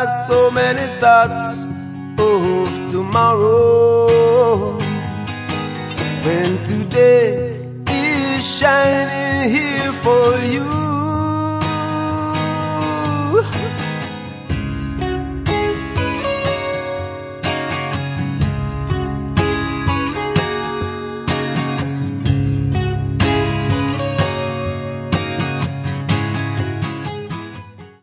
so many thoughts of tomorrow, when today is shining here for you.